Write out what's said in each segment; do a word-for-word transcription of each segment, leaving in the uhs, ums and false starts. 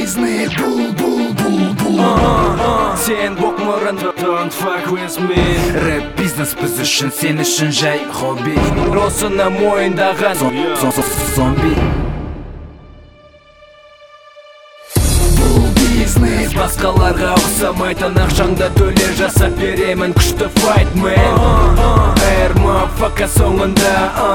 бизнес, бул, бул, бул, бул. Сен боқмұрын, don't fuck with me. Рэп бизнес біз үшін, сен үшін жай хобби. Осыны мойындаған зомби. Басқаларға ұқсамайтын ақшаңда төле жасап беремін күшті файтмен. Әр мафака соңында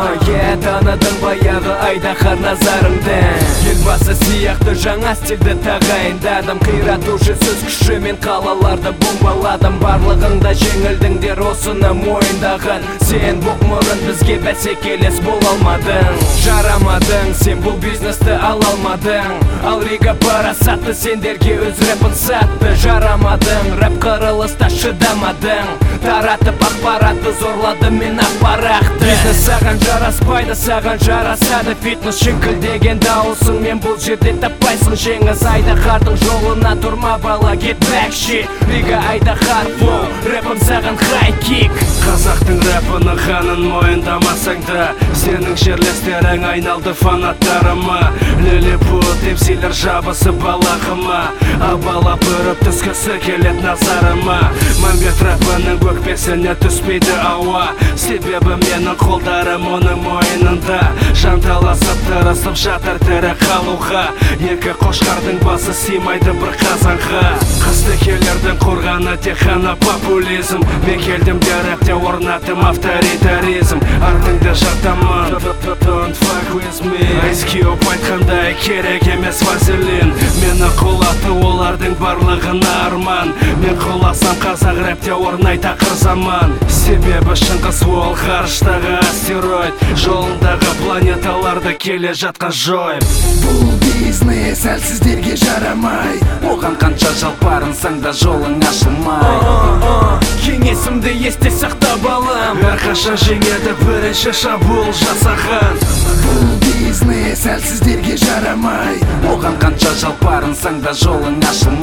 е таныдың баяғы айдаһар назарымды. Елбасы сияқты жаңа стильді тағайындадым. Қиратушы сөз күшімен қалаларды бомбаладым. Барлығында жеңілдіңдер осыны мойындаған. Сен боқмұрын бізге бәсекелес бола алмадың. Жарамадың, сен бұл бизнесті ала алмадың. Ал Рига парасатты сендерге өз рэпін сатты. Жарамадың, рэп қырылыста шыдамадың. Таратып ақпаратты зорлады мен ақпарақты. Бизнес саған жараспайды, саған жарасады. Фитнес шіңкілдеген дауысың, мен бұл жерде таппайсың жеңіс. Айдаһардың жолына тұрма бала, get back shit. Рига айдаһар флоу, рэпім саған хай кик. Қазақтың рэпінің ханын мойындамасаң да, сенің жерлестерің айналды фанаттарыма. Лилипут емсилер жабысы балағыма, абалап үріп түскісі келет назарыма. Мәмбет рэпінің өкпесіне түспейді ауа, себебі менің қолдарым оның мойнында. Жанталасып тырысып жатыр тірі қалуға, екі қошқардың басы сыймайды бір қазанға. Қызды келердің қорғаны тек қана популизм. Мен келдім деректе орнаттым авторитаризм. Артыңды жаттамын, don't fuck with me. Ice Cube айтқандай керек емес вазелин. Мені құлатты олардың барлығына арман. Мен құласам қазақ рэпте орнай тақыр заман. Себебі шыңғыс ол ғарыштағы астероид, жолындағы планеталарды келе жатқан жойып. Бұл бизнес әлсіздерге жарамай. Оған қанша жалпарынсаң да жолың ашылмай. Кеңесімді есте сақта балам, әрқашан жеңеді бірінші шабуыл жасаған. Бұл бизнес әлсіздерге жарамай. Оған қанша жалпарынсаң да жолың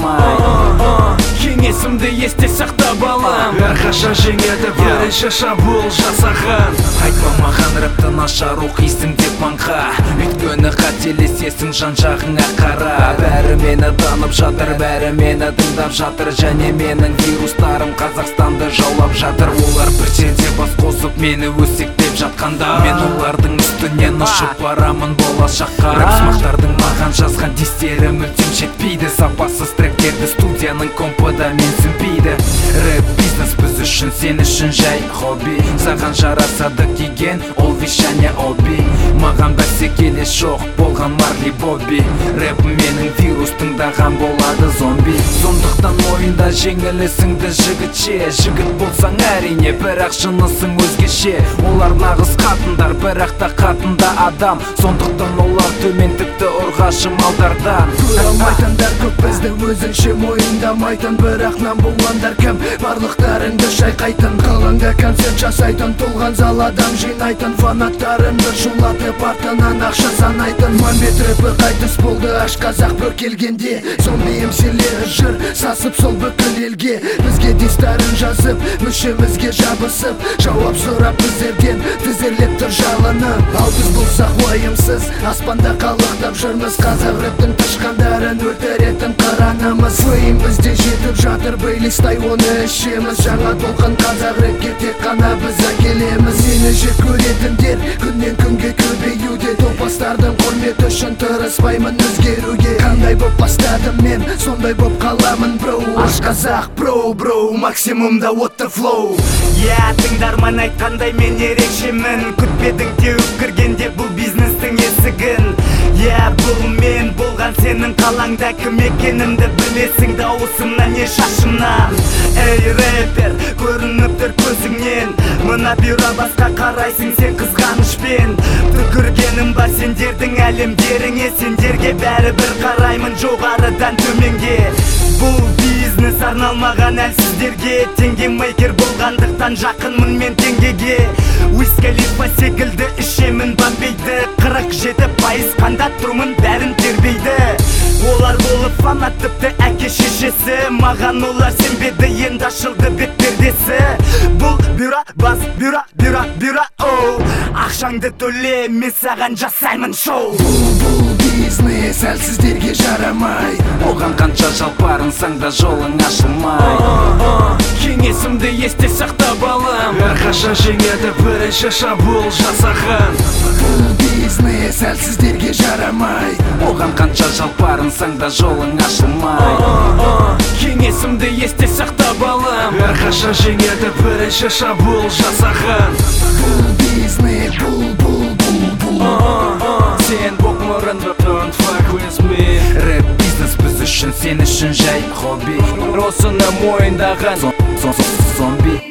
ашылмай. Кеңесімді есте сақта балам, әрқашан жеңеді бірінші шабуыл жасаған. Айтпа маған рэпті нашар оқисың деп маңға, өйткені қателесесің жан жағыңа қара. Бәрі мені танып жатыр, бәрі мені тыңдап жатыр, және менің вирустарым Қазақстанды жаулап жатыр. Олар бір жерде бас қосып мені өсектеп жатқанда, мен олардың үстінен ұшып барамын болашаққа. Рэпсмақтардың маған жазған дистері мүлдем жетпейді. Сапасыз тректерді студияның компыда менсінбейді. Рэп бизнес біз үшін, сен үшін жай хобби. Саған жарасады деген ол вишане обби. Маған бәсекелес жоқ болған Марли Бобби. Рэп менің вирус, тыңдаған болады зомби. Сондықтан мойында жеңілісіңді жігітше. Жігіт болсаң әрине, бірақ жынысың өзгеше. Олар нағыз қатындар, бірақ та қатында адам. Сондықтан олар төмен тіпті ұрғашы малдардан. Көремайтындар көп бізді өзінше мойындамайтын, бірақ нам болғандар кім? Барлықтарыңды шайқайтын, қалаңда концерт жасайтын, толған зал адам жинайтын, фанаттарыңды шулатып артынан ақша санайтын. Мәмбет рэпі қайтыс болды аш қазақ бір келгенде. Зомби емселері жыр сасып сол бүкіл елге. Бізге дистарын жазып, мүшемізге жабысып, жауап сұрап біздерден тізерлеп тұр жалынып. Ал біз болсақ уайымсыз аспанда қалықтап жүрміз. Қазақ рэптің тышқандарын өлтіретін қыранымыз. Фейм бізде жетіп жатыр, бейлистай оны ішеміз. Жаңа толқын қазақ рэпке тек қана біз әкелеміз. Мені жек көретіндер күннен күнге көбеюде. Топастардың құрметі үшін тырыспаймын өзгеруге. Қандай боп бастадым мен, сондай боп қаламын бро. Аш қазақ бро, бро, максимумда what the flow. Я тыңдарман айтқандай мен ерекшемін. Күтпедің теуіп кіргенде бұл бизнестің есігін. Я бұл мен болған сенің қалаңда кім екенімді білесің дауысымнан не шашымнан. Эй рэпер, көрініп тұр көзіңнен, мына бюро басқа қарайсың сен қызғанышпен. Түкіргенім бар сендердің әлемдеріңе, сендерге бәрі бір қараймын жоғарыдан төменге. Бұл бизнес бизнес арналмаған әлсіздерге. Теңге мейкер болғандықтан жақынмын мен теңгеге. Уиз Калифа секілді ішемін бомбейді. Қырық жеті пайыз қанда тұрмын бәрін тербейді. Олар болып фанат тіпті әке шешесі. Маған олар сенбеді, енді ашылды бет пердесі. Бұл бюро бас бюро бюро бюро оу. Ақшаңды төле, мен саған жасаймын шоу. Бұл бизнес әлсіздерге жарамай. Оған қанша жалпарынсаң да жолың ашылмай. Кеңесімді есте сақта балам, әрқашан жеңеді бірінші шабуыл жасаған. Бұл бизнес әлсіздерге жарамай. Оған қанша жалпарынсаң да жолың ашылмай. Кеңесімді есте сақта балам, әрқашан жеңеді бірінші шабуыл жасаған. Бұл бизнес, бұл, бұл, бұл, бұл. Сен боқмұрын Don't fuck with me. Рэп бизнес біз үшін, сен үшін жай хобби. Осыны мойындаған Зомби